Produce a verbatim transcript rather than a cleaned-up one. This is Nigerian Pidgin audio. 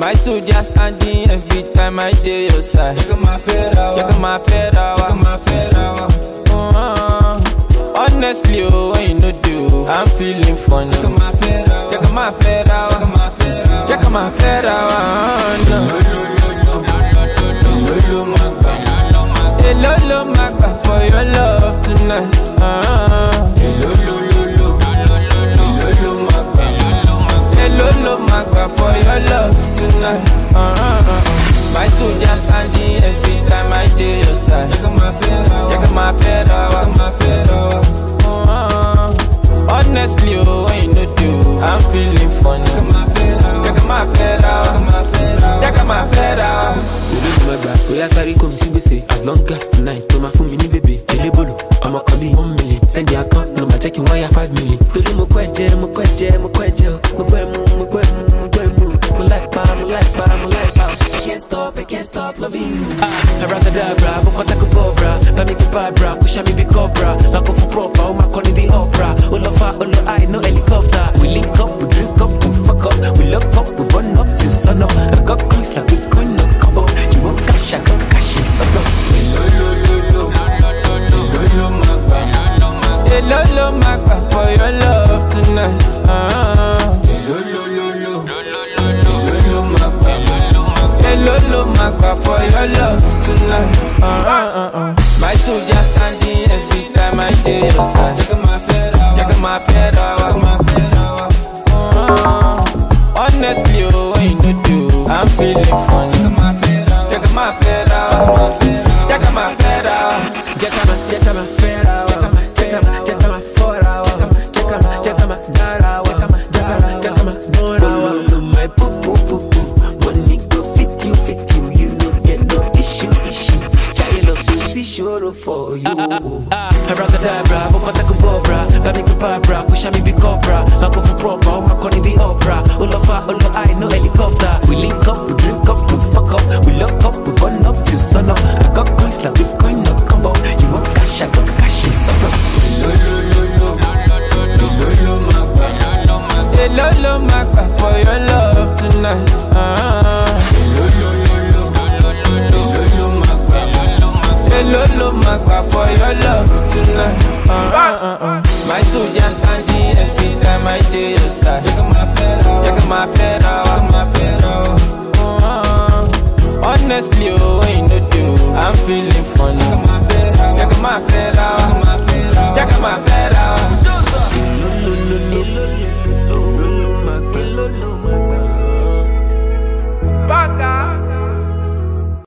My soldier standing every time I dey your side. Check my fedra, check my fedra, check my fedra. Uh, honestly, oh, when you no do, I'm feeling funny. Check my fedra, check my fedra, check my fedra, check my fedra. Lolo magba, hey lolo magba for your love tonight. Uh, hey lolo lolo, lolo magba, hey lolo magba for your love tonight. Uh, my soldier standing every time I dey your side. check my fedra, check my fedra, check my fedra. Uh, honestly, oh, when you no do, I'm feeling funny. Check my fedra, check my fedra, check my fedra. Oya sorry come see me say as long as tonight to my phone me baby elebolo I'ma call you one million send the account number check you wire five million tolu mo kweje mo kweje mo kweje mo kwe mo mo kwe mo mo kwe mo mo like pa mo like pa mo like pa I can't stop I can't stop loving you ah abracadabra mo kota ko bobra ba mi ko bra push me be cobra like for proper oh my calling the opera oh love oh no I no helicopter we link up we drink up we fuck up we look up we run up till sun up I got coins like Bitcoin no combo you want cash I got cash in surplus Lolo lolo, lolo magba, hey lolo magba for your love tonight. Uh, hey lolo lolo, lolo magba, hey lolo magba for your love tonight. Uh, uh, uh, uh. My soldier standing every time I dey your side. check my fedra, check my fedra, check my fedra. uh, honestly, oh, when you no do, I'm feeling funny. Check my fedra, check my fedra, check my fedra. Check my, check my fedra, check my, check my, check my fedra, check my, check my dara, check my, check my, check my dora. My poo poo poo poo, money go fit you, fit you, you no get no issue, issue. Child of pussy sure for you. Abracadabra, bokota ko bobra, baby ko bra, push me be cobra, I go for proper, oh my calling the opera, all of our, all I no helicopter. We link up, we drink up, we fuck up, we lock up, we run up till sun up. I got coins like Bitcoin no combo. You want cash, I got cash in surplus. Lolo lolo, lolo magba, Hey lolo magba for your love tonight. Uh, hey lolo lolo, lolo magba, hey lolo magba for your love tonight. Uh, uh, uh, uh. My soldier standing every time I dey your side. check my fedra, check my fedra, check my fedra. uh, honestly, oh, when you no do, I'm feeling funny. Check my fedra, check my fedra, check my fedra.